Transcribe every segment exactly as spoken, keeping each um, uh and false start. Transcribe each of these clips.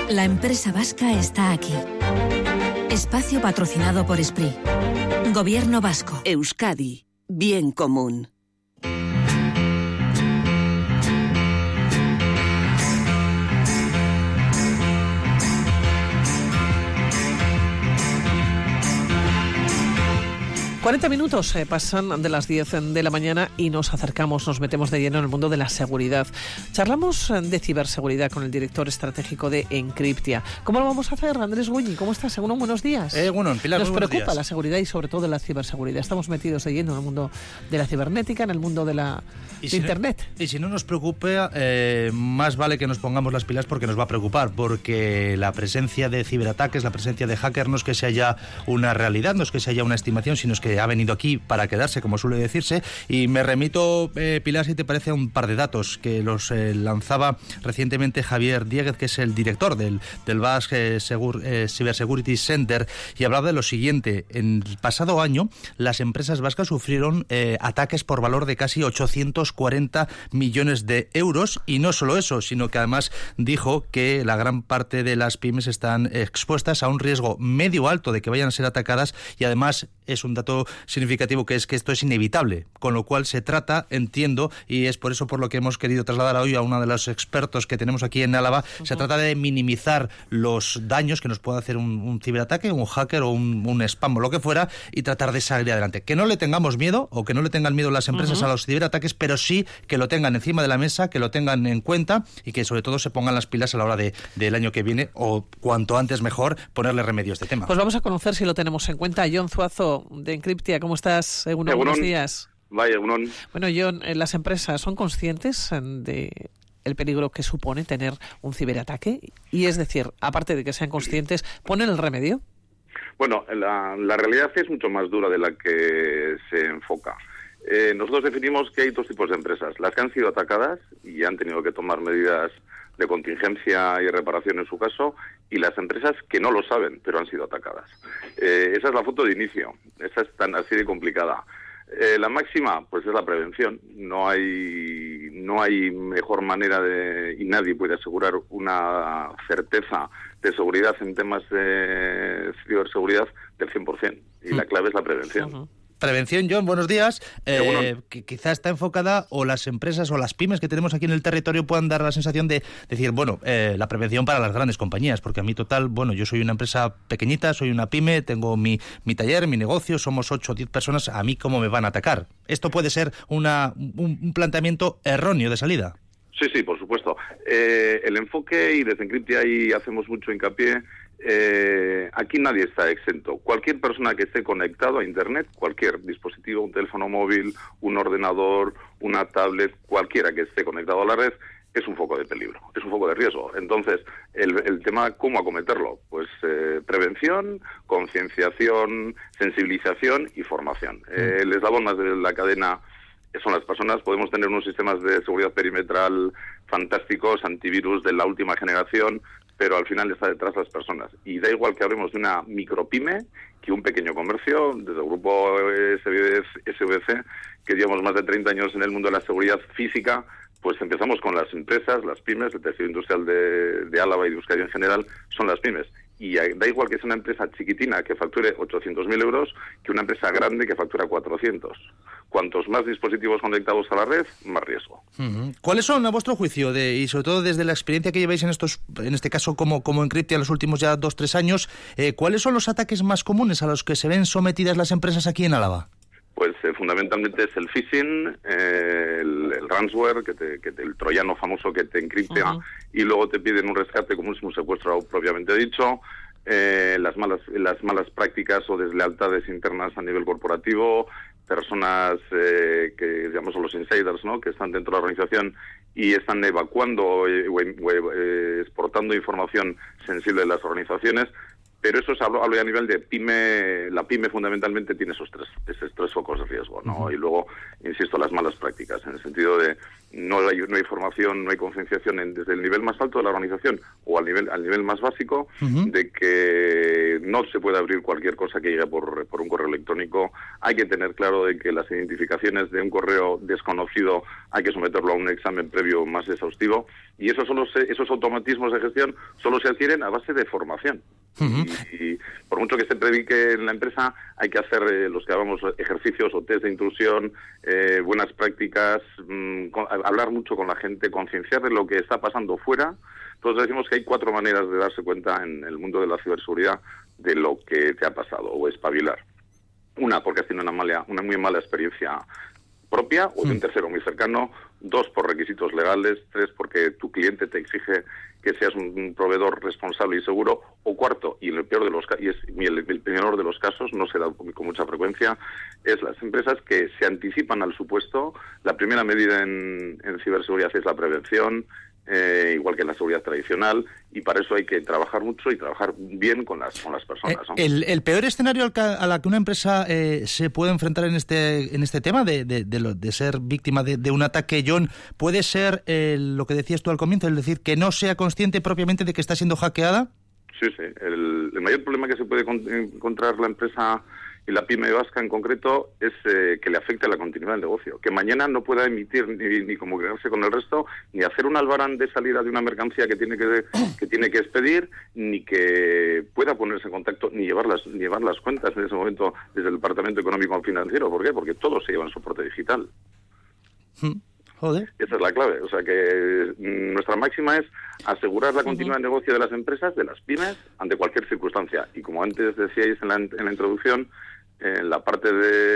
La empresa vasca está aquí. Espacio patrocinado por Esprit. Gobierno vasco. Euskadi. Bien común. cuarenta minutos eh, pasan de las diez de la mañana y nos acercamos, nos metemos de lleno en el mundo de la seguridad. Charlamos de ciberseguridad con el director estratégico de Encryptia. ¿Cómo lo vamos a hacer, Andrés Guñi? ¿Cómo estás? Seguro, buenos días. Eh, bueno, Pilar, nos preocupa días. la seguridad y sobre todo la ciberseguridad. Estamos metidos de lleno en el mundo de la cibernética, en el mundo de la y de si Internet. No, y si no nos preocupa, eh, más vale que nos pongamos las pilas porque nos va a preocupar, porque la presencia de ciberataques, la presencia de hackers no es que sea ya una realidad, no es que sea ya una estimación, sino es que ha venido aquí para quedarse, como suele decirse, y me remito, eh, Pilar, si te parece, a un par de datos que los eh, lanzaba recientemente Javier Dieguez, que es el director del, del Basque Segur, eh, Cybersecurity Center, y hablaba de lo siguiente: en el pasado año las empresas vascas sufrieron eh, ataques por valor de casi ochocientos cuarenta millones de euros, y no solo eso, sino que además dijo que la gran parte de las pymes están expuestas a un riesgo medio alto de que vayan a ser atacadas, y además es un dato significativo, que es que esto es inevitable, con lo cual se trata, entiendo, y es por eso por lo que hemos querido trasladar hoy a uno de los expertos que tenemos aquí en Álava, uh-huh. Se trata de minimizar los daños que nos pueda hacer un, un ciberataque, un hacker o un, un spam o lo que fuera, y tratar de salir adelante. Que no le tengamos miedo, o que no le tengan miedo las empresas uh-huh. a los ciberataques, pero sí que lo tengan encima de la mesa, que lo tengan en cuenta y que sobre todo se pongan las pilas a la hora de, del año que viene, o cuanto antes mejor, ponerle remedio a este tema. Pues vamos a conocer si lo tenemos en cuenta. John Zuazo, de Encryptia, ¿cómo estás? Egunon, buenos días. Vaya, Egunon. Bueno, John, ¿las empresas son conscientes de el peligro que supone tener un ciberataque? Y es decir, aparte de que sean conscientes, ¿ponen el remedio? Bueno, la, la realidad es mucho más dura de la que se enfoca. Eh, nosotros definimos que hay dos tipos de empresas: las que han sido atacadas y han tenido que tomar medidas de contingencia y reparación en su caso, y las empresas que no lo saben, pero han sido atacadas. Eh, esa es la foto de inicio, esa es tan así de complicada. Eh, la máxima, pues es la prevención. No hay no hay mejor manera de, y nadie puede asegurar una certeza de seguridad en temas de ciberseguridad del cien por ciento, y la clave es la prevención. Uh-huh. Prevención, John, buenos días. Eh, bueno. que quizá está enfocada, o las empresas o las pymes que tenemos aquí en el territorio puedan dar la sensación de decir, bueno, eh, la prevención para las grandes compañías, porque a mí total, bueno, yo soy una empresa pequeñita, soy una pyme, tengo mi, mi taller, mi negocio, somos ocho o diez personas, ¿a mí cómo me van a atacar? ¿Esto puede ser una, un, un planteamiento erróneo de salida? Sí, sí, por supuesto. Eh, el enfoque, y desde Encryptia ahí hacemos mucho hincapié, Eh, aquí nadie está exento. Cualquier persona que esté conectado a Internet, cualquier dispositivo, un teléfono móvil, un ordenador, una tablet, cualquiera que esté conectado a la red, es un foco de peligro, es un foco de riesgo. Entonces, el, el tema, ¿cómo acometerlo? Pues eh, prevención, concienciación, sensibilización y formación. Eh, el eslabón más de la cadena son las personas. Podemos tener unos sistemas de seguridad perimetral fantásticos, antivirus de la última generación, pero al final está detrás las personas. Y da igual que hablemos de una micropyme que un pequeño comercio. Desde el grupo S V C, que llevamos más de treinta años en el mundo de la seguridad física, pues empezamos con las empresas, las pymes. El tejido industrial de, de Álava y de Euskadi en general son las pymes. Y da igual que sea una empresa chiquitina que facture ochocientos mil euros que una empresa grande que factura cuatrocientos. Cuantos más dispositivos conectados a la red, más riesgo. Uh-huh. ¿Cuáles son, a vuestro juicio, de, y sobre todo desde la experiencia que lleváis en estos, en este caso como, como Encryptia en los últimos ya dos, tres años, eh, cuáles son los ataques más comunes a los que se ven sometidas las empresas aquí en Álava? Pues eh, fundamentalmente es el phishing, eh, el, el ransomware, que te, que te, el troyano famoso que te encripta uh-huh. y luego te piden un rescate como es un secuestro propiamente dicho, eh, las malas las malas prácticas o deslealtades internas a nivel corporativo, personas eh, que llamamos los insiders, ¿no?, que están dentro de la organización y están evacuando o eh, eh, exportando información sensible de las organizaciones. Pero eso es, hablo, hablo a nivel de pyme. La pyme fundamentalmente tiene esos tres, esos tres focos de riesgo, ¿no? Uh-huh. Y luego, insisto, las malas prácticas, en el sentido de no hay, no hay formación, no hay concienciación en, desde el nivel más alto de la organización o al nivel al nivel más básico, uh-huh, de que no se puede abrir cualquier cosa que llegue por, por un correo electrónico. Hay que tener claro de que las identificaciones de un correo desconocido hay que someterlo a un examen previo más exhaustivo, y eso solo se, esos automatismos de gestión solo se adquieren a base de formación. Uh-huh. Y, y por mucho que se predique en la empresa, hay que hacer eh, los que llamamos ejercicios o test de intrusión, eh, buenas prácticas, mmm, con, hablar mucho con la gente, concienciar de lo que está pasando fuera. Entonces decimos que hay cuatro maneras de darse cuenta en el mundo de la ciberseguridad de lo que te ha pasado, o espabilar. Una, porque has tenido una, mala, una muy mala experiencia propia o de un tercero muy cercano. Dos, por requisitos legales. Tres, porque tu cliente te exige que seas un proveedor responsable y seguro. O cuarto, y el peor de los y es el, el peor de los casos, no se da con mucha frecuencia, es las empresas que se anticipan al supuesto. La primera medida en, en ciberseguridad es la prevención, eh, igual que en la seguridad tradicional, y para eso hay que trabajar mucho y trabajar bien con las con las personas, ¿no? El, el peor escenario al que, a la que una empresa eh, se puede enfrentar en este en este tema de, de, de, lo, de ser víctima de, de un ataque, John, puede ser eh, lo que decías tú al comienzo, es decir, que no sea consciente propiamente de que está siendo hackeada. Sí, sí. El, el mayor problema que se puede con, encontrar la empresa y la pyme vasca en concreto es eh, que le afecte a la continuidad del negocio. Que mañana no pueda emitir ni, ni comunicarse con el resto, ni hacer un albarán de salida de una mercancía que tiene que, que tiene que expedir, ni que pueda ponerse en contacto, ni llevar las, ni llevar las cuentas en ese momento desde el Departamento Económico Financiero. ¿Por qué? Porque todo se lleva en soporte digital. Joder. Esa es la clave. O sea que nuestra máxima es asegurar la continuidad uh-huh. de negocio de las empresas, de las pymes, ante cualquier circunstancia. Y como antes decíais en la, en la introducción, eh, la parte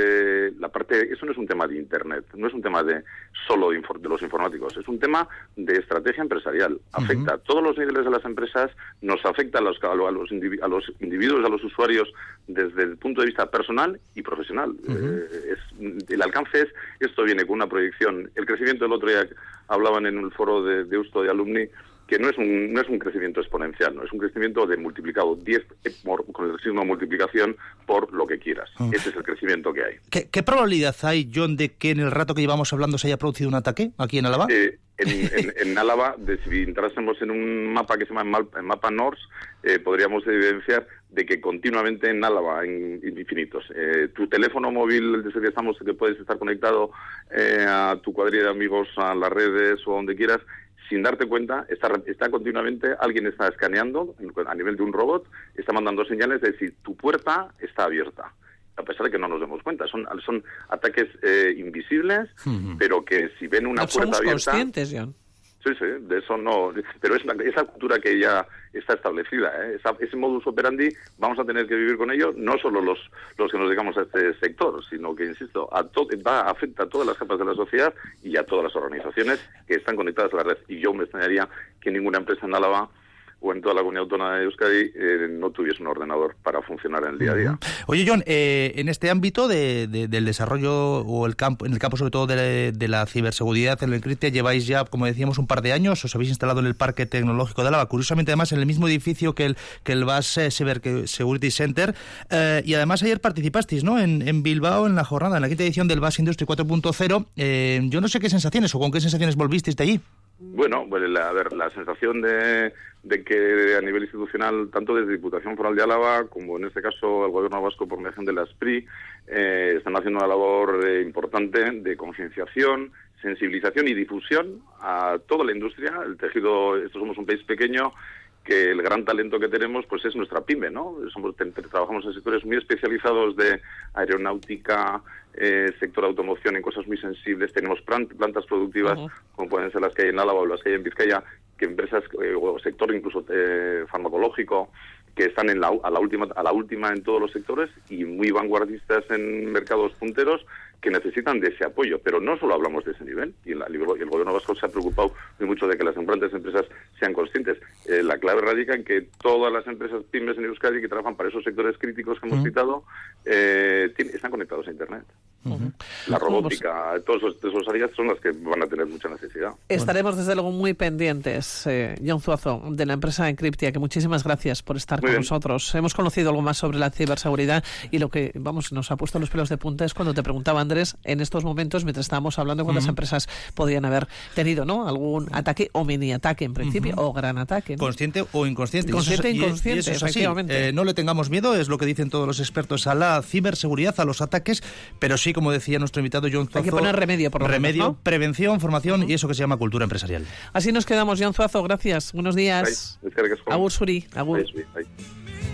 de la parte eso no es un tema de Internet, no es un tema de solo de, infor, de los informáticos, es un tema de estrategia empresarial. Afecta uh-huh. a todos los niveles de las empresas, nos afecta a los, a los, individu- a los individuos, a los usuarios, desde el punto de vista personal y profesional. Uh-huh. Eh, es, el alcance es, esto viene con una proyección. El crecimiento del otro día, hablaban en el foro de, de Eusto de Alumni, que no es un no es un crecimiento exponencial, no es un crecimiento de multiplicado diez por, con el signo de multiplicación por lo que quieras. Uh. Ese es el crecimiento que hay. ¿Qué, ¿Qué probabilidad hay, John, de que en el rato que llevamos hablando se haya producido un ataque aquí en Álava? Eh, en, en, en Álava, de, si entrásemos en un mapa que se llama el mapa NORS, eh, podríamos evidenciar de que continuamente en Álava, en, en infinitos, eh, tu teléfono móvil desde que estamos, que puedes estar conectado eh, a tu cuadrilla de amigos, a las redes o a donde quieras, sin darte cuenta, está, está continuamente, alguien está escaneando a nivel de un robot, está mandando señales de si tu puerta está abierta, a pesar de que no nos demos cuenta. Son, son ataques eh, invisibles, uh-huh. pero que si ven una no puerta somos abierta... conscientes, John. Sí, sí, de eso no... Pero es la, esa cultura que ya está establecida, ¿eh? Esa, ese modus operandi vamos a tener que vivir con ello, no solo los los que nos dedicamos a este sector, sino que, insisto, a to, va, afecta a todas las capas de la sociedad y a todas las organizaciones que están conectadas a la red. Y yo me extrañaría que ninguna empresa en Álava o en toda la comunidad autónoma de Euskadi eh, no tuviese un ordenador para funcionar en el día a día. Oye, John, eh, en este ámbito de, de, del desarrollo o el campo, en el campo sobre todo de, de la ciberseguridad, en el Encriptia, lleváis ya, como decíamos, un par de años, os habéis instalado en el Parque Tecnológico de Álava, curiosamente además en el mismo edificio que el que el B A S Cyber Security Center, eh, y además ayer participasteis, ¿no?, en, en Bilbao en la jornada, en la quinta edición del B A S Industry cuatro punto cero. Eh, yo no sé qué sensaciones o con qué sensaciones volvisteis de allí. Bueno, pues la, a ver, la sensación de, de que a nivel institucional, tanto desde Diputación Foral de Álava como en este caso el Gobierno vasco por mediación de la SPRI, eh, están haciendo una labor eh, importante de concienciación, sensibilización y difusión a toda la industria. El tejido, esto somos un país pequeño, que el gran talento que tenemos pues es nuestra pyme, ¿no? Somos, te, te, trabajamos en sectores muy especializados de aeronáutica, eh, sector automoción, en cosas muy sensibles. Tenemos plant, plantas productivas, uh-huh. como pueden ser las que hay en Álava o las que hay en Vizcaya, que empresas eh, o sector incluso eh, farmacológico, que están en la, a la última a la última en todos los sectores y muy vanguardistas en mercados punteros, que necesitan de ese apoyo. Pero no solo hablamos de ese nivel, y, la, y el Gobierno vasco se ha preocupado muy mucho de que las grandes empresas sean conscientes. Eh, la clave radica en que todas las empresas pymes en Euskadi que trabajan para esos sectores críticos que hemos uh-huh. citado, eh, tiene, están conectados a Internet. Uh-huh. La robótica, todos esos, esos áreas son las que van a tener mucha necesidad. Estaremos desde luego muy pendientes, eh, Jon Zuazo, de la empresa Encryptia, que muchísimas gracias por estar Muy con bien. nosotros. Hemos conocido algo más sobre la ciberseguridad y lo que, vamos, nos ha puesto los pelos de punta es cuando te preguntaba, Andrés, en estos momentos, mientras estábamos hablando, cuántas uh-huh. empresas podrían haber tenido, ¿no? Algún ataque o mini ataque en principio, uh-huh. o gran ataque, ¿no? Consciente o inconsciente. Consciente e inconsciente, y eso es así. efectivamente. Eh, no le tengamos miedo, es lo que dicen todos los expertos, a la ciberseguridad, a los ataques, pero sí, como decía nuestro invitado Jon Zuazo, hay que poner remedio, por lo remedio, menos, ¿no? Prevención, formación uh-huh. y eso que se llama cultura empresarial. Así nos quedamos, Jon Zuazo, gracias. Buenos días. Ay, Agur Zuri, agur. Ay, ay.